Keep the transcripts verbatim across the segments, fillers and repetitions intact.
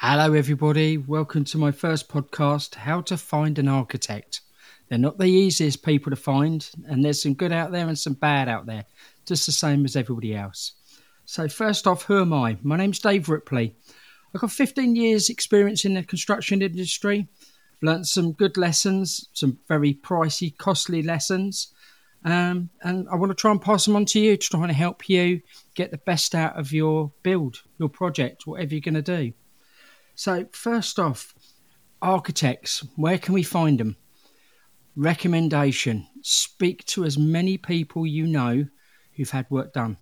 Hello, everybody. Welcome to my first podcast, How to Find an Architect. They're not the easiest people to find, and there's some good out there and some bad out there, just the same as everybody else. So first off, who am I? My name's Dave Ripley. I've got fifteen years experience in the construction industry. I've learnt some good lessons, some very pricey, costly lessons. Um, and I want to try and pass them on to you to try and help you get the best out of your build, your project, whatever you're going to do. So first off, architects, where can we find them? Recommendation, speak to as many people you know who've had work done.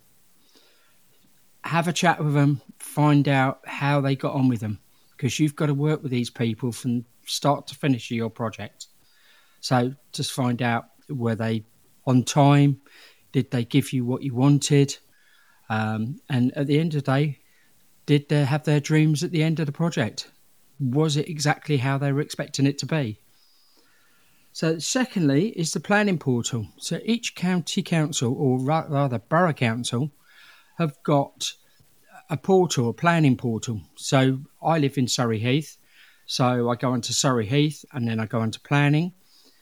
Have a chat with them, find out how they got on with them, because you've got to work with these people from start to finish of your project. So just find out, were they on time? Did they give you what you wanted? Um, and at the end of the day, did they have their dreams at the end of the project? Was it exactly how they were expecting it to be? So secondly is the planning portal. So each county council, or rather borough council, have got a portal, a planning portal. So I live in Surrey Heath. So I go onto Surrey Heath and then I go onto planning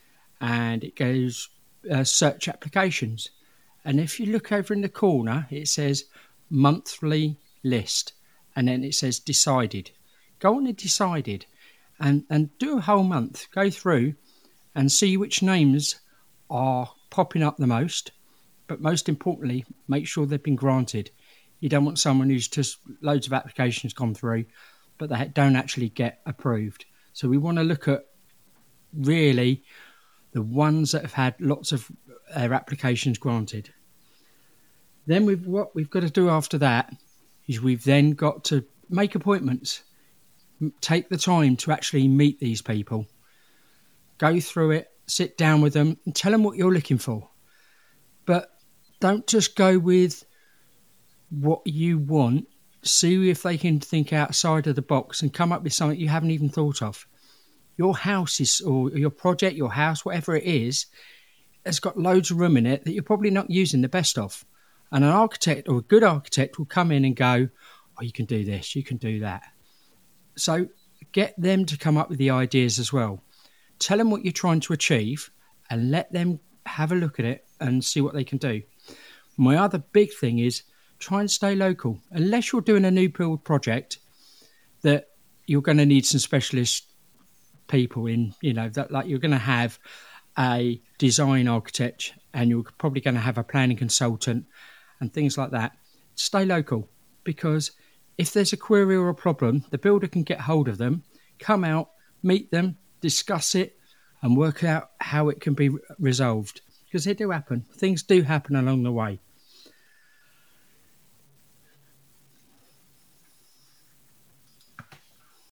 and it goes uh, search applications. And if you look over in the corner, it says monthly list. And then it says decided. Go on to decided and, and do a whole month. Go through and see which names are popping up the most. But most importantly, make sure they've been granted. You don't want someone who's just loads of applications gone through, but they don't actually get approved. So we want to look at really the ones that have had lots of their applications granted. Then we've, what we've got to do after that is we've then got to make appointments, take the time to actually meet these people, go through it, sit down with them and tell them what you're looking for. But don't just go with what you want. See if they can think outside of the box and come up with something you haven't even thought of. Your house is, or your project, your house, whatever it is, has got loads of room in it that you're probably not using the best of. And an architect or a good architect will come in and go, oh, you can do this, you can do that. So get them to come up with the ideas as well. Tell them what you're trying to achieve and let them have a look at it and see what they can do. My other big thing is try and stay local. Unless you're doing a new build project that you're going to need some specialist people in, you know, that like you're going to have a design architect and you're probably going to have a planning consultant and things like that. Stay local, because if there's a query or a problem, the builder can get hold of them, come out, meet them, discuss it and work out how it can be resolved, because they do happen. Things do happen along the way.